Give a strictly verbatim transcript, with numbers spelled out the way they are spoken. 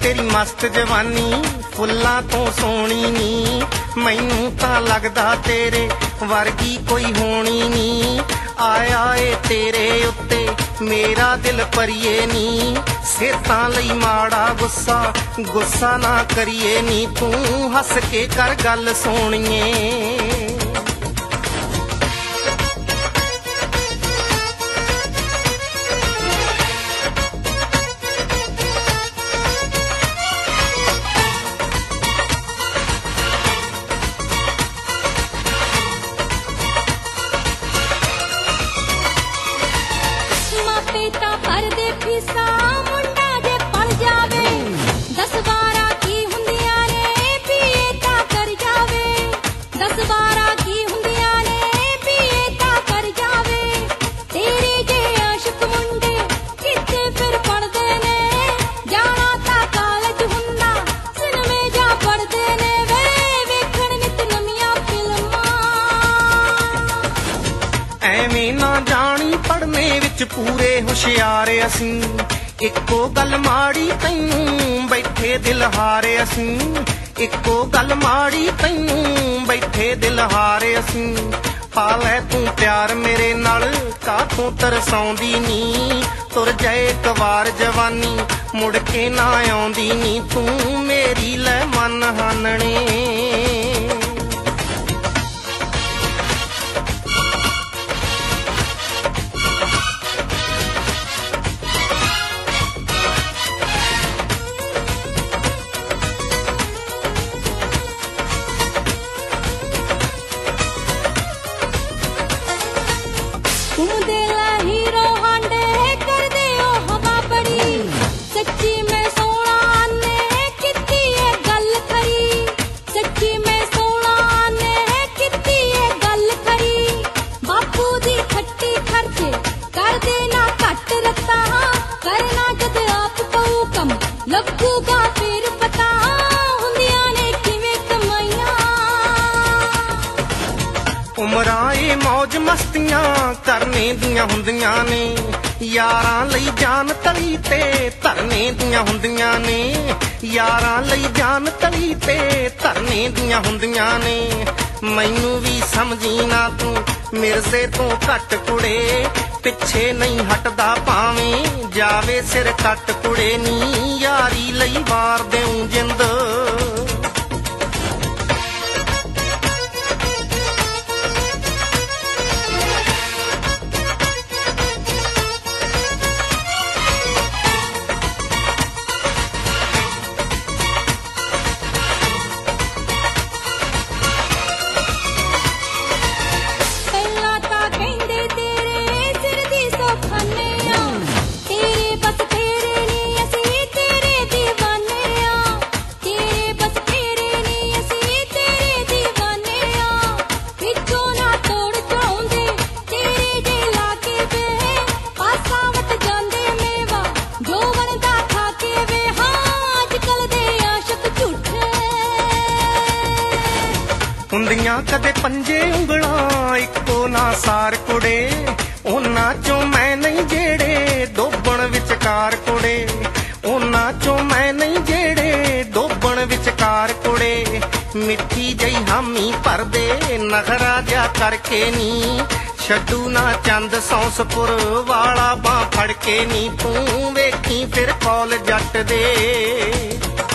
तेरी मस्त जवानी फुल्लां तो सोहनी नी, मैनू तां लगदा तेरे वर्गी कोई होनी नी। आया ए तेरे उत्ते मेरा दिल परिए नी, सेहतां लई माड़ा गुस्सा गुस्सा ना करिए नी, तू हस के कर गल सोहणीए। ਐਵੇਂ ਨਾ ਜਾਣੀ ਪੜ੍ਹਨੇ ਵਿੱਚ ਪੂਰੇ ਹੁਸ਼ਿਆਰ ਅਸੀਂ, ਇੱਕੋ ਗੱਲ ਮਾੜੀ ਤੈਨੂੰ ਬੈਠੇ ਦਿਲ ਹਾਰੇ ਅਸੀਂ, ਇੱਕੋ ਗੱਲ ਮਾੜੀ ਤੈਨੂੰ ਬੈਠੇ ਦਿਲ ਹਾਰੇ ਅਸੀਂ। ਪਾ ਲੈ ਤੂੰ ਪਿਆਰ ਮੇਰੇ ਨਾਲ ਕਾਹਤੋਂ ਤਰਸਾਉਂਦੀ ਨੀ, ਤੁਰ ਜਾਏ ਇੱਕ ਵਾਰ ਜਵਾਨੀ ਮੁੜ ਕੇ ਨਾ ਆਉਂਦੀ ਨੀ, ਤੂੰ ਮੇਰੀ ਲੈ ਮਨ ਹਾਨਣੇ। उमरां ए मौज मस्तियां करने दियां हुंदियां ने, यारां लई जान तली ते धरने दियां हुंदियां ने, यारां लई जान तली ते धरने दियां हुंदियां ने। मैनू भी समझी ना तू मिर्जे तो घट कुड़े, पिछे नहीं हटदा भावें जावे सिर कट कुड़े नी, यारी लई वार देऊं जिंद। ਹੁੰਦੀਆਂ ਕਦੇ ਪੰਜੇ ਉਂਗਲਾਂ ਇੱਕੋ ਨਾ ਸਾਰ ਕੁੜੇ, ਉਹਨਾਂ ਚੋਂ ਮੈਂ ਨਹੀਂ ਜਿਹੜੇ ਡੋਬਣ ਵਿਚਕਾਰ ਕੁੜੇ, ਉਹਨਾਂ ਚੋਂ ਮੈਂ ਨਹੀਂ ਜਿਹੜੇ ਡੋਬਣ ਵਿਚਕਾਰ ਕੁੜੇ। ਮਿੱਠੀ ਜਈ ਹਾਮੀ ਭਰਦੇ ਨਖਰਾ ਜਿਹਾ ਕਰਕੇ ਨੀ, ਛੱਡੂ ਨਾ ਚੰਦ ਸੌਂਸਪੁਰ ਵਾਲਾ ਬਾਂਹ ਫੜ ਕੇ ਨੀ, ਤੂੰ ਵੇਖੀ ਫਿਰ ਕੌਲ ਜੱਟ ਦੇ।